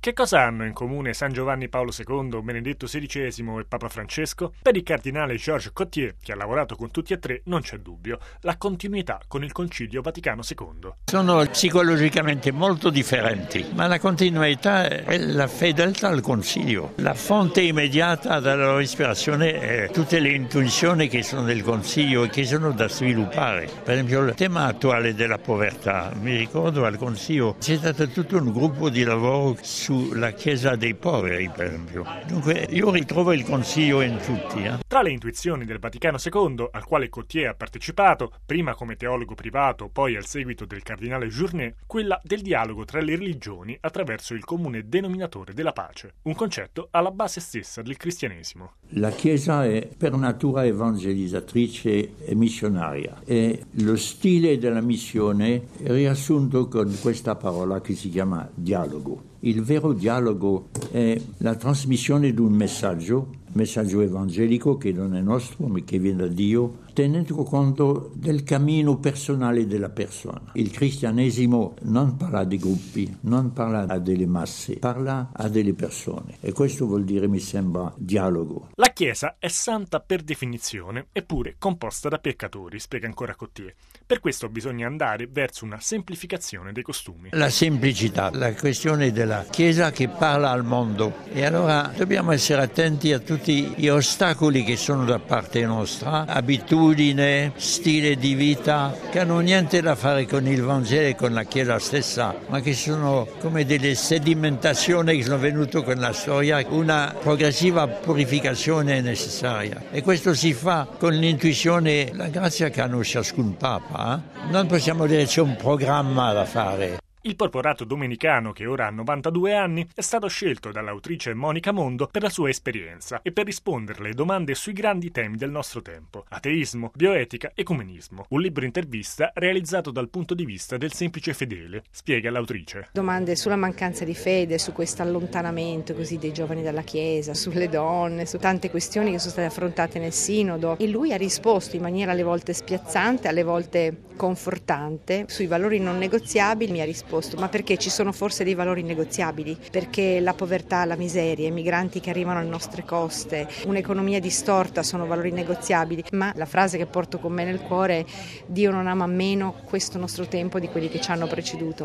Che cosa hanno in comune San Giovanni Paolo II, Benedetto XVI e Papa Francesco? Per il cardinale Georges Cottier, che ha lavorato con tutti e tre, non c'è dubbio: la continuità con il Concilio Vaticano II. Sono psicologicamente molto differenti, ma la continuità è la fedeltà al Concilio. La fonte immediata della loro ispirazione è tutte le intuizioni che sono del Concilio e che sono da sviluppare. Per esempio il tema attuale della povertà. Mi ricordo al Concilio c'è stato tutto un gruppo di lavoro sulla Chiesa dei poveri, per esempio. Dunque io ritrovo il Concilio in tutti. Tra le intuizioni del Vaticano II, al quale Cottier ha partecipato, prima come teologo privato, poi al seguito del cardinale Journet, quella del dialogo tra le religioni attraverso il comune denominatore della pace, un concetto alla base stessa del cristianesimo. La Chiesa è per natura evangelizzatrice e missionaria e lo stile della missione è riassunto con questa parola che si chiama dialogo. Il vero dialogo è la trasmissione di un messaggio evangelico che non è nostro ma che viene da Dio, tenendo conto del cammino personale della persona. Il cristianesimo non parla di gruppi, non parla a delle masse, parla a delle persone e questo vuol dire, mi sembra, dialogo. La Chiesa è santa per definizione, eppure composta da peccatori, spiega ancora Cottier. Per questo bisogna andare verso una semplificazione dei costumi. La semplicità, la questione della Chiesa che parla al mondo, e allora dobbiamo essere attenti a tutti gli ostacoli che sono da parte nostra, abitudine, stile di vita, che hanno niente da fare con il Vangelo e con la Chiesa stessa, ma che sono come delle sedimentazioni che sono venute con la storia. Una progressiva purificazione è necessaria e questo si fa con l'intuizione, la grazia che hanno ciascun Papa. Non possiamo dire c'è un programma da fare. Il porporato domenicano, che ora ha 92 anni, è stato scelto dall'autrice Monica Mondo per la sua esperienza e per rispondere alle domande sui grandi temi del nostro tempo: ateismo, bioetica, ecumenismo. Un libro intervista realizzato dal punto di vista del semplice fedele, spiega l'autrice. Domande sulla mancanza di fede, su questo allontanamento così dei giovani dalla Chiesa, sulle donne, su tante questioni che sono state affrontate nel sinodo, e lui ha risposto in maniera alle volte spiazzante, alle volte confortante. Sui valori non negoziabili mi ha risposto: ma perché ci sono forse dei valori negoziabili? Perché la povertà, la miseria, i migranti che arrivano alle nostre coste, un'economia distorta sono valori negoziabili. Ma la frase che porto con me nel cuore è: Dio non ama meno questo nostro tempo di quelli che ci hanno preceduto.